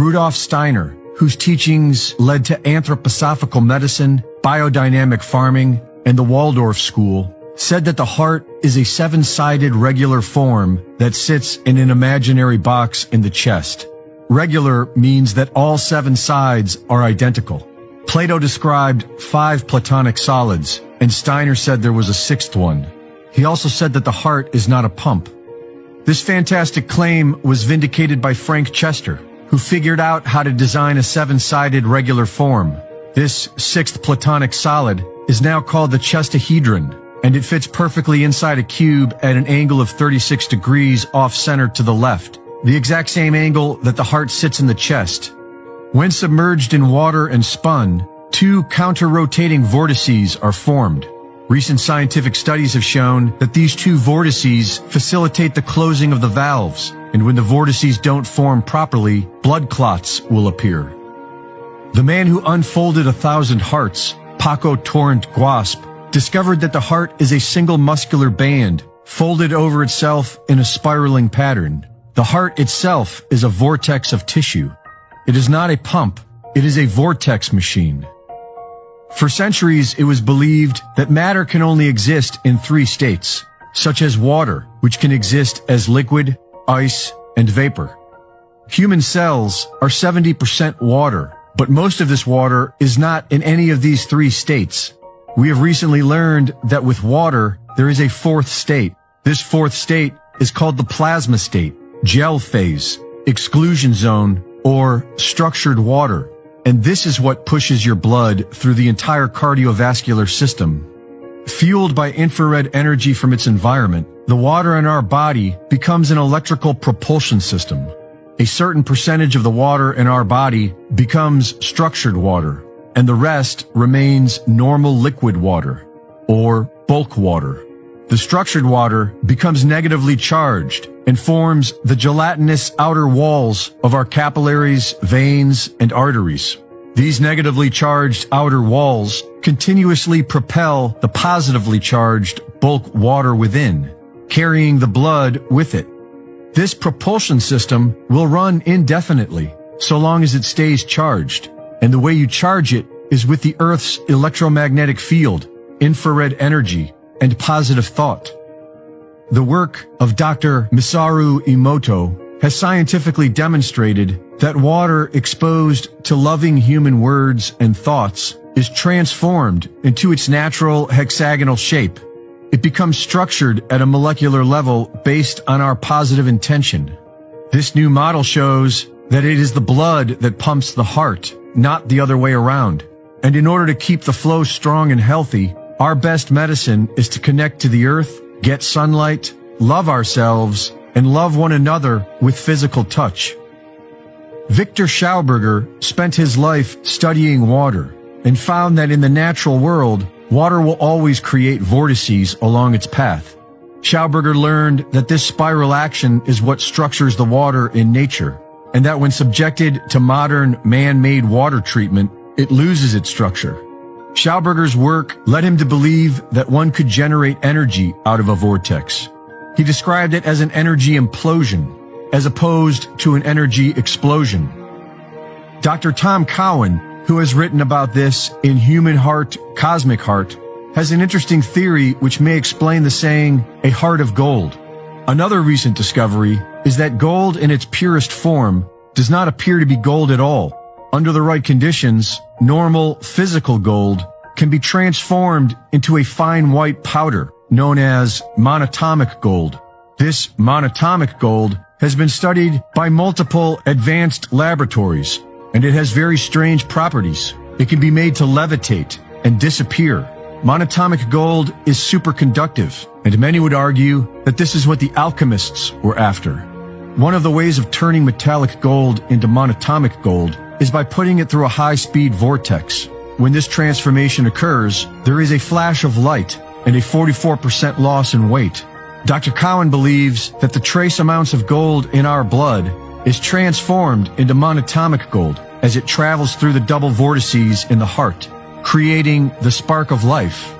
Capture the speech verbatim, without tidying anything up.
Rudolf Steiner, whose teachings led to anthroposophical medicine, biodynamic farming, and the Waldorf School, said that the heart is a seven-sided regular form that sits in an imaginary box in the chest. Regular means that all seven sides are identical. Plato described five Platonic solids, and Steiner said there was a sixth one. He also said that the heart is not a pump. This fantastic claim was vindicated by Frank Chester, who figured out how to design a seven-sided regular form. This sixth Platonic solid is now called the chestahedron, and it fits perfectly inside a cube at an angle of thirty-six degrees off-center to the left, the exact same angle that the heart sits in the chest. When submerged in water and spun, two counter-rotating vortices are formed. Recent scientific studies have shown that these two vortices facilitate the closing of the valves, and when the vortices don't form properly, blood clots will appear. The man who unfolded a thousand hearts, Paco Torrent Guasp, discovered that the heart is a single muscular band, folded over itself in a spiraling pattern. The heart itself is a vortex of tissue. It is not a pump, it is a vortex machine. For centuries, it was believed that matter can only exist in three states, such as water, which can exist as liquid, ice, and vapor. Human cells are seventy percent water, but most of this water is not in any of these three states. We have recently learned that with water, there is a fourth state. This fourth state is called the plasma state, gel phase, exclusion zone, or structured water. And this is what pushes your blood through the entire cardiovascular system. Fueled by infrared energy from its environment, the water in our body becomes an electrical propulsion system. A certain percentage of the water in our body becomes structured water, and the rest remains normal liquid water, or bulk water. The structured water becomes negatively charged and forms the gelatinous outer walls of our capillaries, veins, and arteries. These negatively charged outer walls continuously propel the positively charged bulk water within, carrying the blood with it. This propulsion system will run indefinitely, so long as it stays charged. And the way you charge it is with the Earth's electromagnetic field, infrared energy, and positive thought. The work of Doctor Masaru Emoto has scientifically demonstrated that water exposed to loving human words and thoughts is transformed into its natural hexagonal shape. It becomes structured at a molecular level based on our positive intention. This new model shows that it is the blood that pumps the heart, not the other way around. And in order to keep the flow strong and healthy, our best medicine is to connect to the earth, get sunlight, love ourselves, and love one another with physical touch. Victor Schauberger spent his life studying water and found that in the natural world, water will always create vortices along its path. Schauberger learned that this spiral action is what structures the water in nature, and that when subjected to modern man-made water treatment, it loses its structure. Schauberger's work led him to believe that one could generate energy out of a vortex. He described it as an energy implosion, as opposed to an energy explosion. Doctor Tom Cowan, who has written about this in Human Heart, Cosmic Heart, has an interesting theory which may explain the saying, a heart of gold. Another recent discovery is that gold in its purest form does not appear to be gold at all. Under the right conditions, normal physical gold can be transformed into a fine white powder known as monatomic gold. This monatomic gold has been studied by multiple advanced laboratories, and it has very strange properties. It can be made to levitate and disappear. Monatomic gold is superconductive, and many would argue that this is what the alchemists were after. One of the ways of turning metallic gold into monatomic gold is by putting it through a high-speed vortex. When this transformation occurs, there is a flash of light and a forty-four percent loss in weight. Doctor Cowan believes that the trace amounts of gold in our blood is transformed into monatomic gold as it travels through the double vortices in the heart, creating the spark of life.